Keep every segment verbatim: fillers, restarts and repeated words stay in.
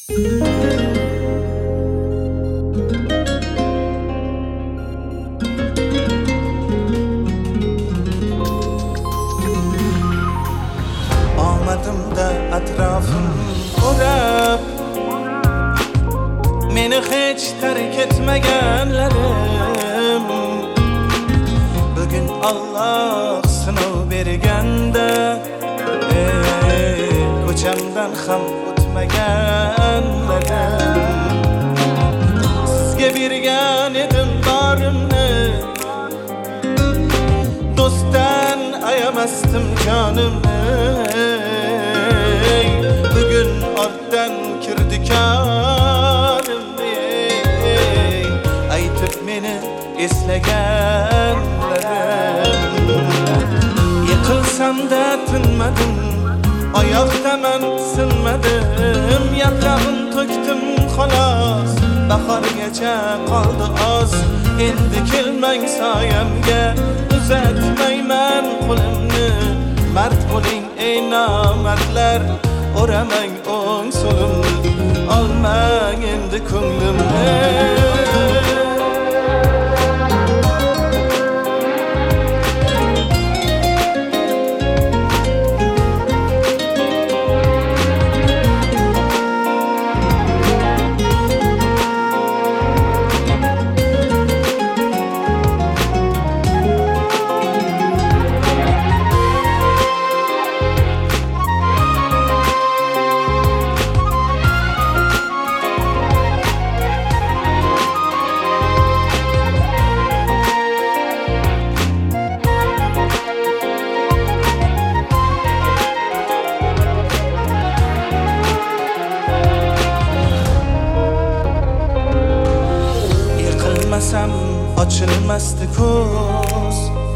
Olmadım da etrafım uğrab meni hiç terk etmegenlerim. Bugün Allah sınav bergende ey, ko'chamdan ham o'tmaganlarim. Sizga bergan edim borimni, do'stdan ayamasdim jonimni. Bugün ortdan kirdi korimni, aytib meni eslaganlarim. Yıkılsam da tinmadim, oyoqdaman sinmadim. Yaprog'im to'kdim xolos, bahorgacha qoldi oz. Endi kelmang soyamga, uzatmayman qo'limni. Mard bo'ling ey nomardlar, o'ramang o'ng so'limni. Olmang endi ko'nglimni. Açılmasdı ko'z,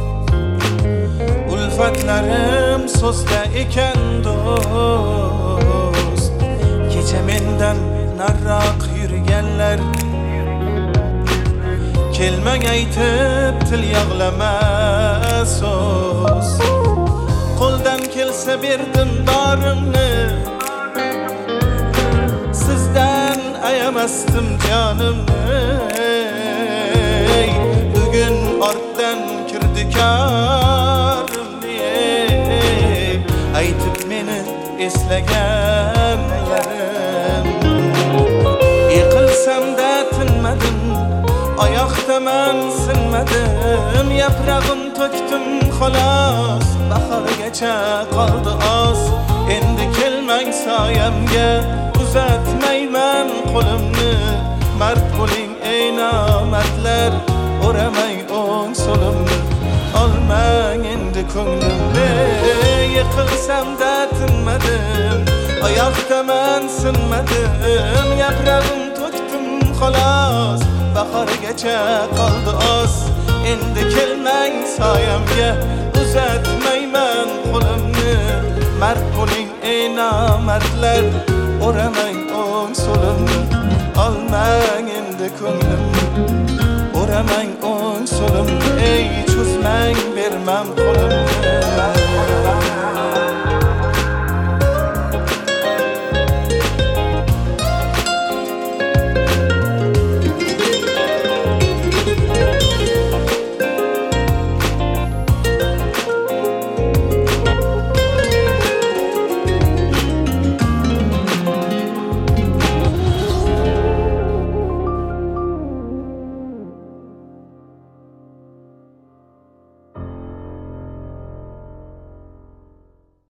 ulfatlarim so'zda ekan do'st. Kecha mendan nariroq yurganlar, kelmang aytib til yog'lamas so'z. Qo'ldan kelsa berdim borimni, sizdan ayamasdim jonimni. Bugün ortdan kirdi korimni, aytib meni eslaganlarim. Yiqilsam da tinmadim, oyoqdaman sinmadim. Yaprog'im to'kdim xolos, bahorgacha qoldi oz. Endi kelmang soyamga, uzatmayman qo'limni. Mard bo'ling ey nomardlar, o'ramang o'ng so'limni. Olmang endi ko'nglimni. Yiqilsam da tinmadim, oyoqdaman sinmadim. Yaprog'im to'kdim xolos, bahorgacha qoldi oz. Endi kelmang soyamga, uzatmayman qo'limni. Mard bo'ling ey nomardlar, o'ramang o'ng so'limni. Olmang endi ko'nglimni. O'ramang o'ng so'limni, ey cho'zmang bermam qo'limni.